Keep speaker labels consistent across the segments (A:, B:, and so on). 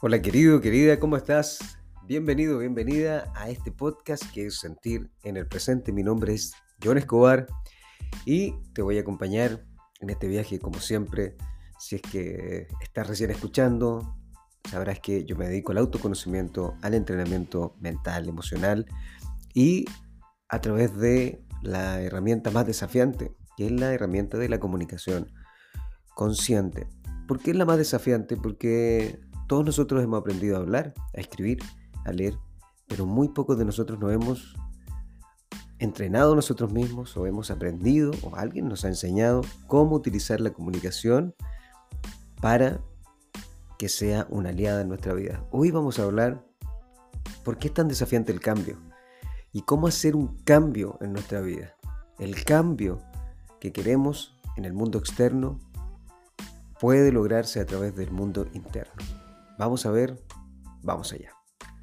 A: Hola querido, querida, ¿cómo estás? Bienvenido, bienvenida a este podcast que es Sentir en el Presente. Mi nombre es John Escobar y te voy a acompañar en este viaje como siempre. Si es que estás recién escuchando, sabrás que yo me dedico al autoconocimiento, al entrenamiento mental, emocional y a través de la herramienta más desafiante, que es la herramienta de la comunicación consciente. ¿Por qué es la más desafiante? Porque todos nosotros hemos aprendido a hablar, a escribir, a leer, pero muy pocos de nosotros nos hemos entrenado nosotros mismos o hemos aprendido o alguien nos ha enseñado cómo utilizar la comunicación para que sea una aliada en nuestra vida. Hoy vamos a hablar por qué es tan desafiante el cambio y cómo hacer un cambio en nuestra vida. El cambio que queremos en el mundo externo puede lograrse a través del mundo interno. Vamos a ver, vamos allá.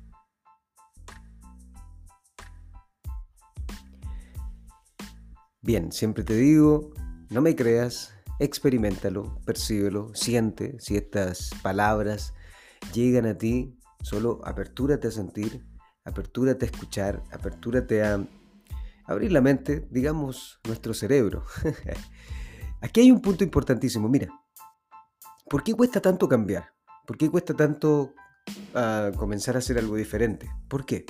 A: Bien, siempre te digo, no me creas, experiméntalo, percíbelo, siente si estas palabras llegan a ti, solo apertúrate a sentir, apertúrate a escuchar, apertúrate a abrir la mente, digamos, nuestro cerebro. Aquí hay un punto importantísimo, mira, ¿por qué cuesta tanto cambiar? ¿Por qué cuesta tanto comenzar a hacer algo diferente? ¿Por qué?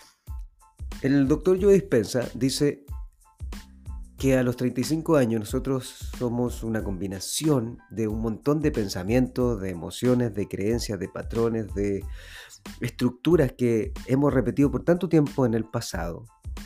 A: El doctor Joe Dispenza dice que a los 35 años nosotros somos una combinación de un montón de pensamientos, de emociones, de creencias, de patrones, de estructuras que hemos repetido por tanto tiempo en el pasado,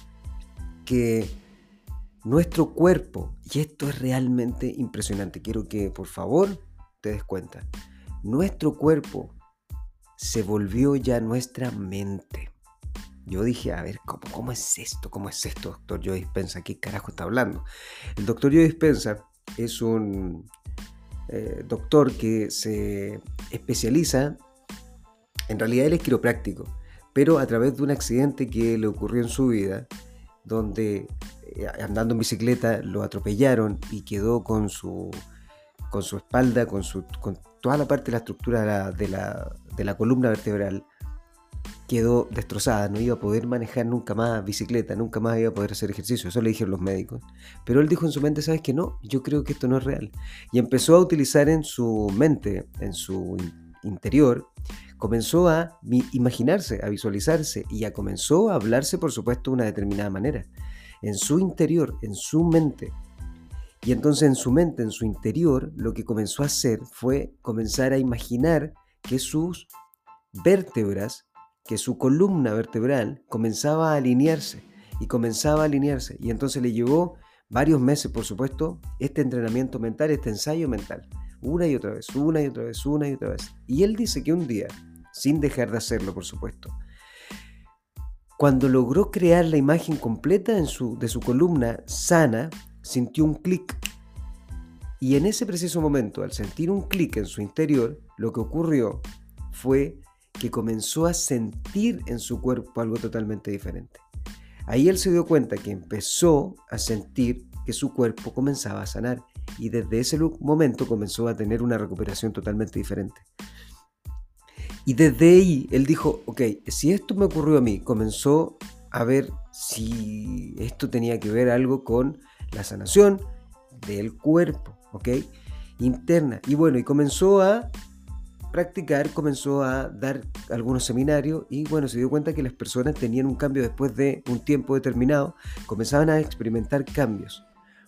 A: que nuestro cuerpo, y esto es realmente impresionante, quiero que por favor te des cuenta, nuestro cuerpo se volvió ya nuestra mente. Yo dije, a ver, ¿cómo es esto? ¿Cómo es esto, doctor Joe Dispenza? ¿Qué carajo está hablando? El doctor Joe Dispenza es un doctor que se especializa, en realidad él es quiropráctico, pero a través de un accidente que le ocurrió en su vida, donde andando en bicicleta lo atropellaron y quedó con su espalda, con toda la parte de la estructura de la columna vertebral, quedó destrozada, no iba a poder manejar nunca más bicicleta, nunca más iba a poder hacer ejercicio, eso le dijeron los médicos. Pero él dijo en su mente, ¿sabes qué? No, yo creo que esto no es real. Y empezó a utilizar en su mente, en su interior, comenzó a imaginarse, a visualizarse y comenzó a hablarse, por supuesto, de una determinada manera. En su interior, en su mente. Y entonces en su mente, en su interior, lo que comenzó a hacer fue comenzar a imaginar que sus vértebras, que su columna vertebral comenzaba a alinearse y comenzaba a alinearse. Y entonces le llevó varios meses, por supuesto, este entrenamiento mental, este ensayo mental. Una y otra vez, una y otra vez, una y otra vez. Y él dice que un día, sin dejar de hacerlo, por supuesto, cuando logró crear la imagen completa de su columna sana, sintió un clic. Y en ese preciso momento, al sentir un clic en su interior, lo que ocurrió fue que comenzó a sentir en su cuerpo algo totalmente diferente. Ahí él se dio cuenta que empezó a sentir que su cuerpo comenzaba a sanar y desde ese momento comenzó a tener una recuperación totalmente diferente. Y desde ahí él dijo, ok, si esto me ocurrió a mí, comenzó a ver si esto tenía que ver algo con la sanación del cuerpo, ok, interna. Y bueno, y comenzó a practicar, comenzó a dar algunos seminarios y bueno, se dio cuenta que las personas tenían un cambio después de un tiempo determinado, comenzaban a experimentar cambios.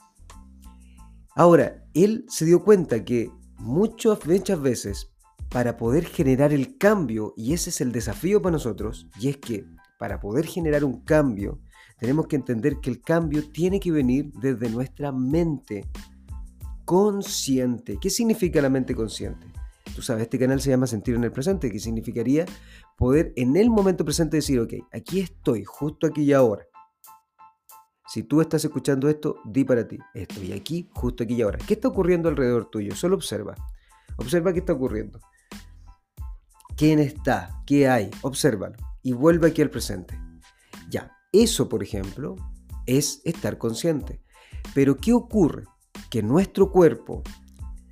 A: Ahora, él se dio cuenta que muchas veces para poder generar el cambio, y ese es el desafío para nosotros, y es que para poder generar un cambio, tenemos que entender que el cambio tiene que venir desde nuestra mente consciente. ¿Qué significa la mente consciente? Tú sabes, este canal se llama Sentir en el Presente, que significaría poder en el momento presente decir, ok, aquí estoy, justo aquí y ahora. Si tú estás escuchando esto, di para ti, estoy aquí, justo aquí y ahora. ¿Qué está ocurriendo alrededor tuyo? Solo observa. Observa qué está ocurriendo. ¿Quién está? ¿Qué hay? Obsérvalo y vuelve aquí al presente. Ya, eso, por ejemplo, es estar consciente. Pero ¿qué ocurre? Que nuestro cuerpo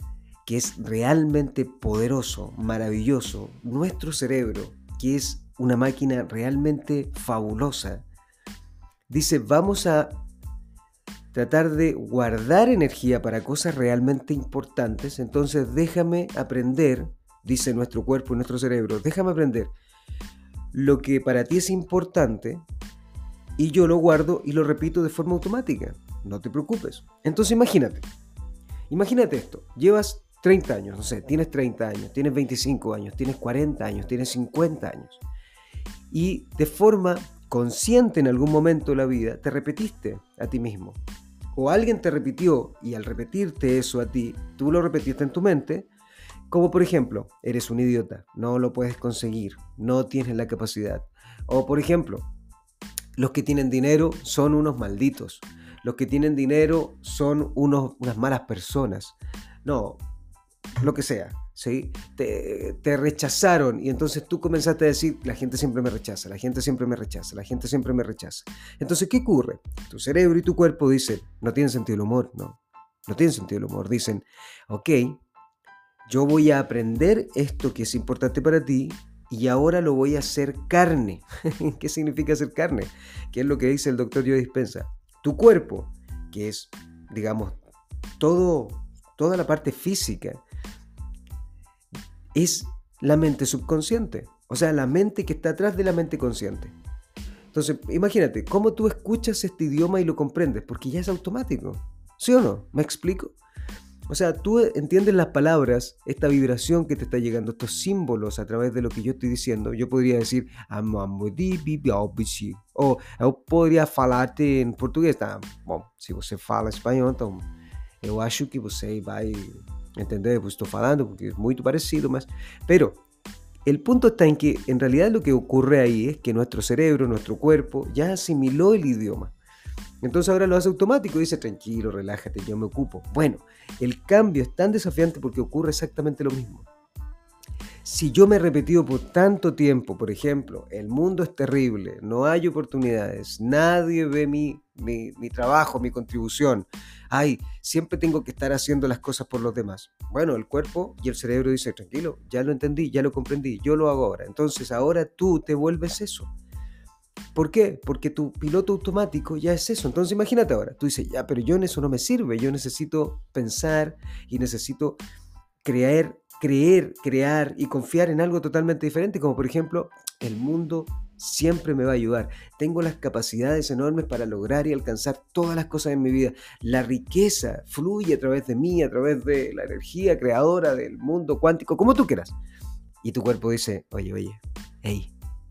A: que es realmente poderoso, maravilloso, nuestro cerebro, que es una máquina realmente fabulosa, dice, vamos a tratar de guardar energía para cosas realmente importantes, entonces déjame aprender, dice nuestro cuerpo y nuestro cerebro, déjame aprender lo que para ti es importante y yo lo guardo y lo repito de forma automática, no te preocupes. Entonces imagínate esto, llevas 30 años, no sé, tienes 30 años, tienes 25 años, tienes 40 años, tienes 50 años y de forma consciente en algún momento de la vida te repetiste a ti mismo o alguien te repitió y al repetirte eso a ti, tú lo repetiste en tu mente, como por ejemplo, eres un idiota, no lo puedes conseguir, no tienes la capacidad. O por ejemplo, los que tienen dinero son unos malditos, los que tienen dinero son unas malas personas. No, lo que sea, ¿sí? Te rechazaron y entonces tú comenzaste a decir, la gente siempre me rechaza, la gente siempre me rechaza, la gente siempre me rechaza. Entonces, ¿qué ocurre? Tu cerebro y tu cuerpo dicen, no tienen sentido el humor, no tienen sentido el humor. Dicen, ok, yo voy a aprender esto que es importante para ti y ahora lo voy a hacer carne. ¿Qué significa hacer carne? ¿Qué es lo que dice el doctor Joe Dispenza? Tu cuerpo, que es, digamos, toda la parte física, es la mente subconsciente, o sea, la mente que está atrás de la mente consciente. Entonces, imagínate, cómo tú escuchas este idioma y lo comprendes, porque ya es automático, ¿sí o no? ¿Me explico? O sea, tú entiendes las palabras, esta vibración que te está llegando, estos símbolos a través de lo que yo estoy diciendo. Yo podría decir, o eu podría falarte en portugués. Tá? Bom, se você fala espanhol, então eu acho que você vai entender o que estou falando, porque es muy parecido, pero el punto está en que en realidad lo que ocurre ahí es que nuestro cerebro, nuestro cuerpo, ya asimiló el idioma. Entonces ahora lo hace automático y dice, tranquilo, relájate, yo me ocupo. Bueno, el cambio es tan desafiante porque ocurre exactamente lo mismo. Si yo me he repetido por tanto tiempo, por ejemplo, el mundo es terrible, no hay oportunidades, nadie ve mi trabajo, mi contribución, siempre tengo que estar haciendo las cosas por los demás. Bueno, el cuerpo y el cerebro dicen, tranquilo, ya lo entendí, ya lo comprendí, yo lo hago ahora. Entonces ahora tú te vuelves eso. ¿Por qué? Porque tu piloto automático ya es eso. Entonces imagínate ahora, tú dices, ya, pero yo en eso no me sirve, yo necesito pensar y necesito creer crear y confiar en algo totalmente diferente, como por ejemplo, el mundo siempre me va a ayudar. Tengo las capacidades enormes para lograr y alcanzar todas las cosas en mi vida. La riqueza fluye a través de mí, a través de la energía creadora del mundo cuántico, como tú quieras. Y tu cuerpo dice, oye, hey,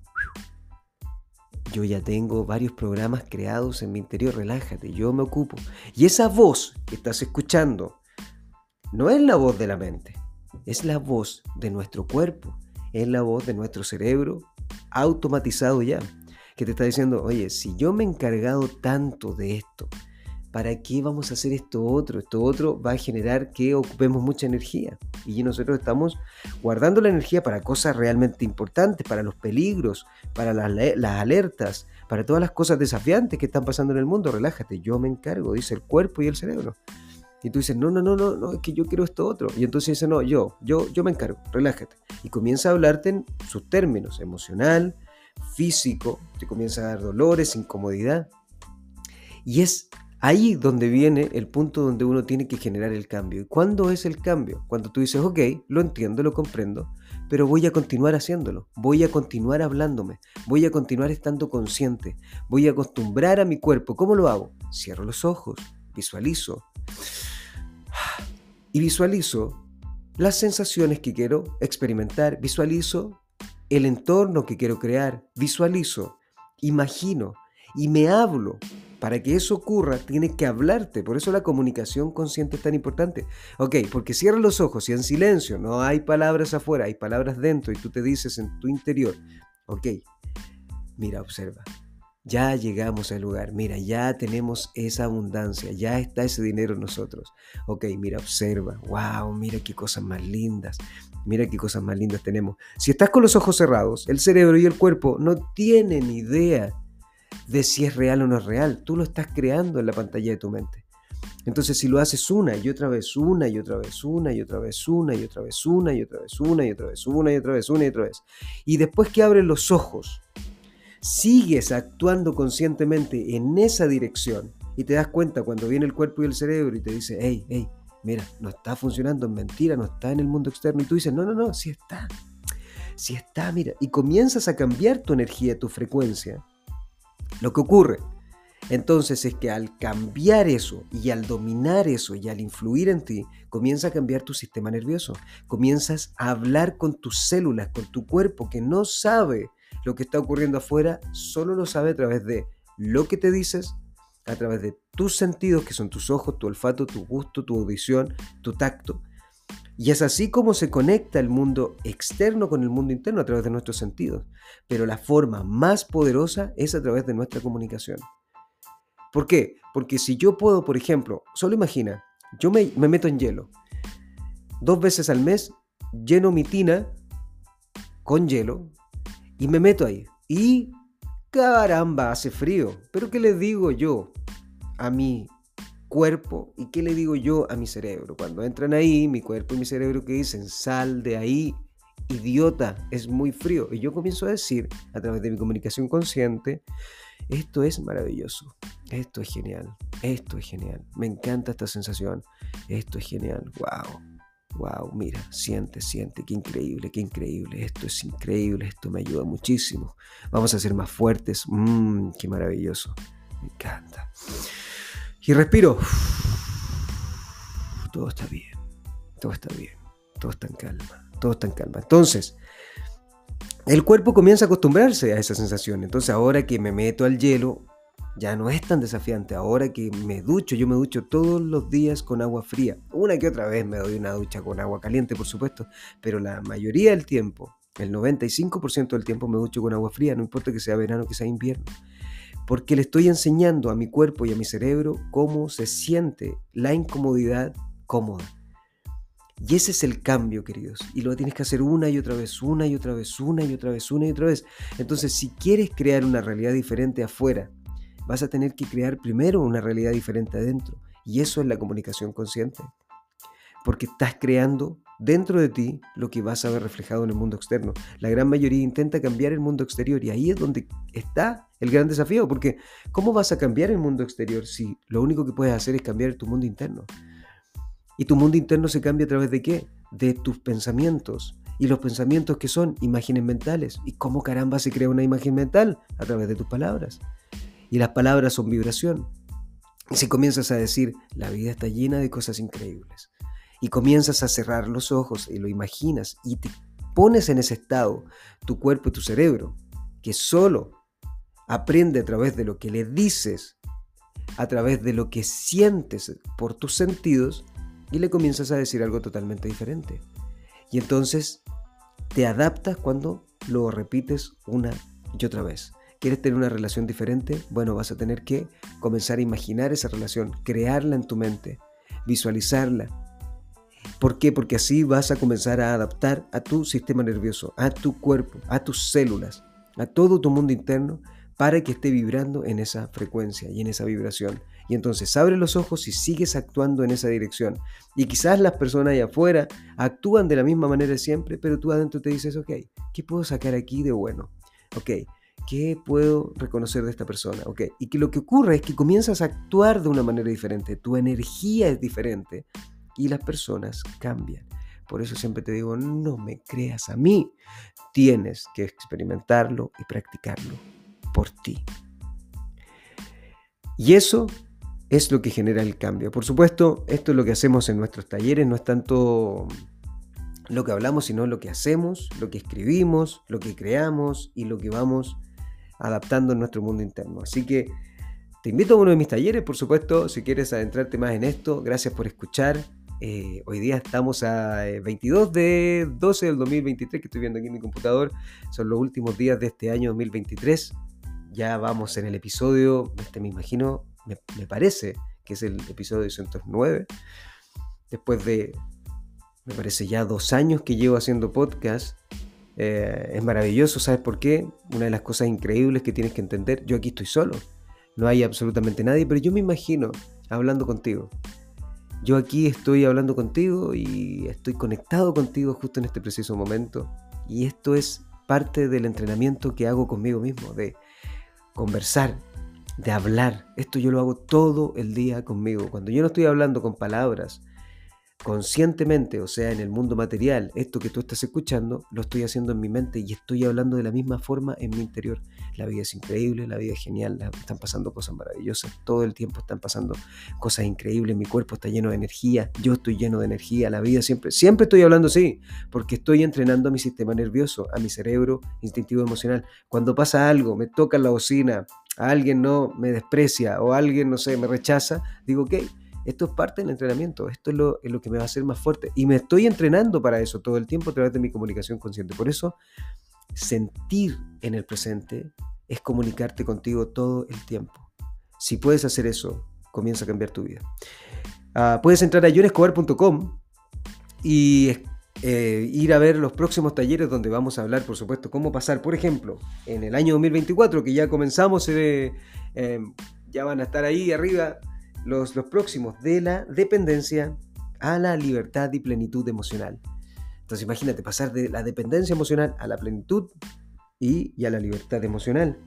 A: yo ya tengo varios programas creados en mi interior, relájate, yo me ocupo. Y esa voz que estás escuchando no es la voz de la mente, es la voz de nuestro cuerpo, es la voz de nuestro cerebro automatizado ya, que te está diciendo, oye, si yo me he encargado tanto de esto, ¿para qué vamos a hacer esto otro? Esto otro va a generar que ocupemos mucha energía y nosotros estamos guardando la energía para cosas realmente importantes, para los peligros, para las alertas, para todas las cosas desafiantes que están pasando en el mundo. Relájate, yo me encargo, dice el cuerpo y el cerebro. Y tú dices, no, es que yo quiero esto otro. Y entonces dice, no, yo me encargo, relájate. Y comienza a hablarte en sus términos, emocional, físico, te comienza a dar dolores, incomodidad. Y es ahí donde viene el punto donde uno tiene que generar el cambio. ¿Y cuándo es el cambio? Cuando tú dices, ok, lo entiendo, lo comprendo, pero voy a continuar haciéndolo, voy a continuar hablándome, voy a continuar estando consciente, voy a acostumbrar a mi cuerpo. ¿Cómo lo hago? Cierro los ojos, visualizo. Y visualizo las sensaciones que quiero experimentar, visualizo el entorno que quiero crear, visualizo, imagino y me hablo. Para que eso ocurra, tienes que hablarte. Por eso la comunicación consciente es tan importante. Ok, porque cierra los ojos y en silencio, no hay palabras afuera, hay palabras dentro y tú te dices en tu interior, ok, mira, observa. Ya llegamos al lugar, mira, ya tenemos esa abundancia, ya está ese dinero en nosotros. Ok, mira, observa, wow, mira qué cosas más lindas tenemos. Si estás con los ojos cerrados, el cerebro y el cuerpo no tienen idea de si es real o no es real. Tú lo estás creando en la pantalla de tu mente. Entonces, si lo haces una y otra vez, una y otra vez, una y otra vez, una y otra vez, una y otra vez, una y otra vez, una y otra vez, una y otra vez, y después que abres los ojos, sigues actuando conscientemente en esa dirección y te das cuenta cuando viene el cuerpo y el cerebro y te dice, hey, hey, mira, no está funcionando, es mentira, no está en el mundo externo, y tú dices, no, sí está, mira, y comienzas a cambiar tu energía, tu frecuencia. Lo que ocurre entonces es que al cambiar eso y al dominar eso y al influir en ti, comienza a cambiar tu sistema nervioso. Comienzas a hablar con tus células, con tu cuerpo que no sabe lo que está ocurriendo afuera, solo lo sabe a través de lo que te dices, a través de tus sentidos, que son tus ojos, tu olfato, tu gusto, tu audición, tu tacto. Y es así como se conecta el mundo externo con el mundo interno a través de nuestros sentidos. Pero la forma más poderosa es a través de nuestra comunicación. ¿Por qué? Porque si yo puedo, por ejemplo, solo imagina, yo me meto en hielo. 2 veces al mes lleno mi tina con hielo y me meto ahí. Y caramba, hace frío. Pero ¿qué le digo yo a mi cuerpo y qué le digo yo a mi cerebro? Cuando entran ahí, mi cuerpo y mi cerebro que dicen, sal de ahí, idiota, es muy frío. Y yo comienzo a decir, a través de mi comunicación consciente, esto es maravilloso, esto es genial, me encanta esta sensación, esto es genial, wow, mira, siente, qué increíble, esto es increíble, esto me ayuda muchísimo, vamos a ser más fuertes, qué maravilloso, me encanta. Y respiro, todo está bien, todo está en calma, Entonces, el cuerpo comienza a acostumbrarse a esa sensación. Entonces ahora que me meto al hielo, ya no es tan desafiante. Ahora que me ducho, yo me ducho todos los días con agua fría. Una que otra vez me doy una ducha con agua caliente, por supuesto. Pero la mayoría del tiempo, el 95% del tiempo me ducho con agua fría. No importa que sea verano o que sea invierno. Porque le estoy enseñando a mi cuerpo y a mi cerebro cómo se siente la incomodidad cómoda. Y ese es el cambio, queridos. Y lo tienes que hacer una y otra vez. Entonces, si quieres crear una realidad diferente afuera, vas a tener que crear primero una realidad diferente adentro. Y eso es la comunicación consciente. Porque estás creando dentro de ti lo que vas a ver reflejado en el mundo externo. La gran mayoría intenta cambiar el mundo exterior y ahí es donde está el gran desafío. Porque ¿cómo vas a cambiar el mundo exterior si lo único que puedes hacer es cambiar tu mundo interno? ¿Y tu mundo interno se cambia a través de qué? De tus pensamientos. ¿Y los pensamientos qué son? Imágenes mentales. ¿Y cómo caramba se crea una imagen mental? A través de tus palabras. Y las palabras son vibración. Y si comienzas a decir, la vida está llena de cosas increíbles, y comienzas a cerrar los ojos y lo imaginas y te pones en ese estado, tu cuerpo y tu cerebro, que solo aprende a través de lo que le dices, a través de lo que sientes por tus sentidos, y le comienzas a decir algo totalmente diferente. Y entonces te adaptas cuando lo repites una y otra vez. ¿Quieres tener una relación diferente? Bueno, vas a tener que comenzar a imaginar esa relación, crearla en tu mente, visualizarla. ¿Por qué? Porque así vas a comenzar a adaptar a tu sistema nervioso, a tu cuerpo, a tus células, a todo tu mundo interno para que esté vibrando en esa frecuencia y en esa vibración. Y entonces abre los ojos y sigues actuando en esa dirección. Y quizás las personas allá afuera actúan de la misma manera siempre, pero tú adentro te dices, ok, ¿qué puedo sacar aquí de bueno? Ok, ¿qué puedo reconocer de esta persona? Ok, y que lo que ocurre es que comienzas a actuar de una manera diferente, tu energía es diferente y las personas cambian. Por eso siempre te digo, no me creas a mí, tienes que experimentarlo y practicarlo por ti. Y eso es lo que genera el cambio. Por supuesto, esto es lo que hacemos en nuestros talleres, no es tanto lo que hablamos, sino lo que hacemos, lo que escribimos, lo que creamos y lo que vamos adaptando en nuestro mundo interno. Así que te invito a uno de mis talleres, por supuesto, si quieres adentrarte más en esto. Gracias por escuchar. Hoy día estamos a 22 de 12 del 2023, que estoy viendo aquí en mi computador. Son los últimos días de este año 2023. Ya vamos en el episodio, me imagino, me parece que es el episodio 109. Después de, me parece ya 2 años que llevo haciendo podcast. Es maravilloso, ¿sabes por qué? Una de las cosas increíbles que tienes que entender, yo aquí estoy solo. No hay absolutamente nadie, pero yo me imagino hablando contigo. Yo aquí estoy hablando contigo y estoy conectado contigo justo en este preciso momento. Y esto es parte del entrenamiento que hago conmigo mismo, de conversar, de hablar. Esto yo lo hago todo el día conmigo. Cuando yo no estoy hablando con palabras, conscientemente, o sea, en el mundo material, esto que tú estás escuchando, lo estoy haciendo en mi mente y estoy hablando de la misma forma en mi interior. La vida es increíble, la vida es genial, están pasando cosas maravillosas, todo el tiempo están pasando cosas increíbles, mi cuerpo está lleno de energía, yo estoy lleno de energía, la vida siempre estoy hablando así, porque estoy entrenando a mi sistema nervioso, a mi cerebro instintivo emocional. Cuando pasa algo, me toca la bocina, a alguien no me desprecia o alguien, no sé, me rechaza, digo, ok, esto es parte del entrenamiento, esto es lo que me va a hacer más fuerte. Y me estoy entrenando para eso todo el tiempo a través de mi comunicación consciente. Por eso, sentir en el presente es comunicarte contigo todo el tiempo. Si puedes hacer eso, comienza a cambiar tu vida. Puedes entrar a jonescobar.com y ir a ver los próximos talleres donde vamos a hablar, por supuesto, cómo pasar, por ejemplo, en el año 2024, que ya comenzamos, ya van a estar ahí arriba, los próximos, de la dependencia a la libertad y plenitud emocional. Entonces imagínate, pasar de la dependencia emocional a la plenitud y a la libertad emocional.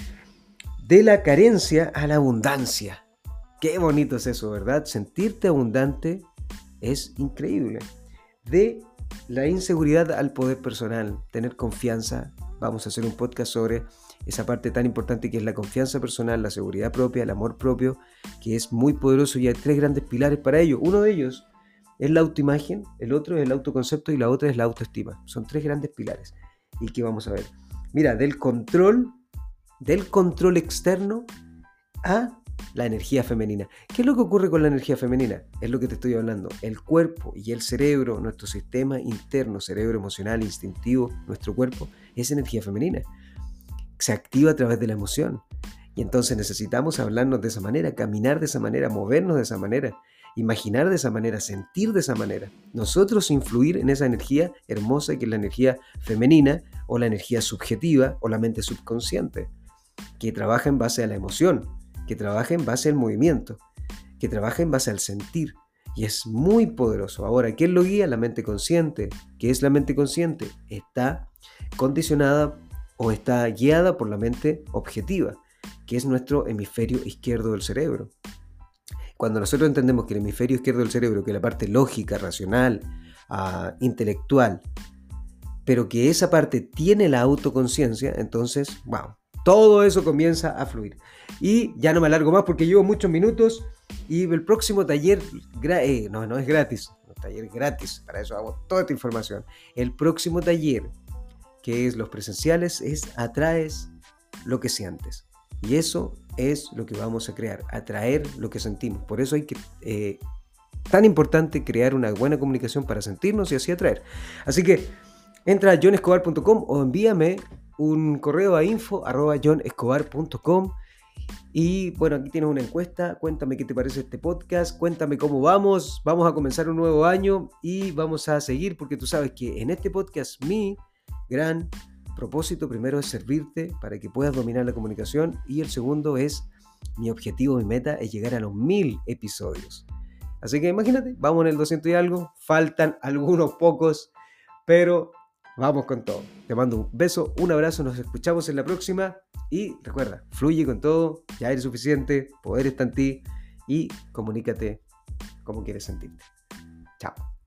A: De la carencia a la abundancia. Qué bonito es eso, ¿verdad? Sentirte abundante es increíble. De la inseguridad al poder personal, tener confianza. Vamos a hacer un podcast sobre esa parte tan importante que es la confianza personal, la seguridad propia, el amor propio, que es muy poderoso y hay 3 grandes pilares para ello. Uno de ellos es la autoimagen, el otro es el autoconcepto y la otra es la autoestima. Son 3 grandes pilares. ¿Y qué vamos a ver? Mira, del control externo a la energía femenina. ¿Qué es lo que ocurre con la energía femenina? Es lo que te estoy hablando. El cuerpo y el cerebro, nuestro sistema interno, cerebro emocional, instintivo, nuestro cuerpo, es energía femenina. Se activa a través de la emoción. Y entonces necesitamos hablarnos de esa manera, caminar de esa manera, movernos de esa manera, imaginar de esa manera, sentir de esa manera. Nosotros influir en esa energía hermosa que es la energía femenina o la energía subjetiva o la mente subconsciente, que trabaja en base a la emoción, que trabaja en base al movimiento, que trabaja en base al sentir. Y es muy poderoso. Ahora, ¿quién lo guía? La mente consciente. ¿Qué es la mente consciente? Está condicionada o está guiada por la mente objetiva, que es nuestro hemisferio izquierdo del cerebro. Cuando nosotros entendemos que el hemisferio izquierdo del cerebro, que es la parte lógica, racional, intelectual, pero que esa parte tiene la autoconciencia, entonces, wow, todo eso comienza a fluir. Y ya no me alargo más porque llevo muchos minutos y el próximo taller, no es gratis, un taller gratis, para eso hago toda esta información. El próximo taller, que es los presenciales, es atraes lo que sientes. Y eso es lo que vamos a crear, atraer lo que sentimos. Por eso hay que, tan importante crear una buena comunicación para sentirnos y así atraer. Así que entra a jonescobar.com o envíame un correo a info@jonescobar.com. Y bueno, aquí tienes una encuesta. Cuéntame qué te parece este podcast, cuéntame cómo vamos a comenzar un nuevo año y vamos a seguir, porque tú sabes que en este podcast mi gran propósito primero es servirte para que puedas dominar la comunicación y el segundo es, mi objetivo, mi meta es llegar a los 1000 episodios. Así que imagínate, vamos en el 200 y algo, faltan algunos pocos, pero vamos con todo. Te mando un beso, un abrazo, nos escuchamos en la próxima y recuerda, fluye con todo, ya eres suficiente, poder está en ti y comunícate como quieres sentirte. Chao.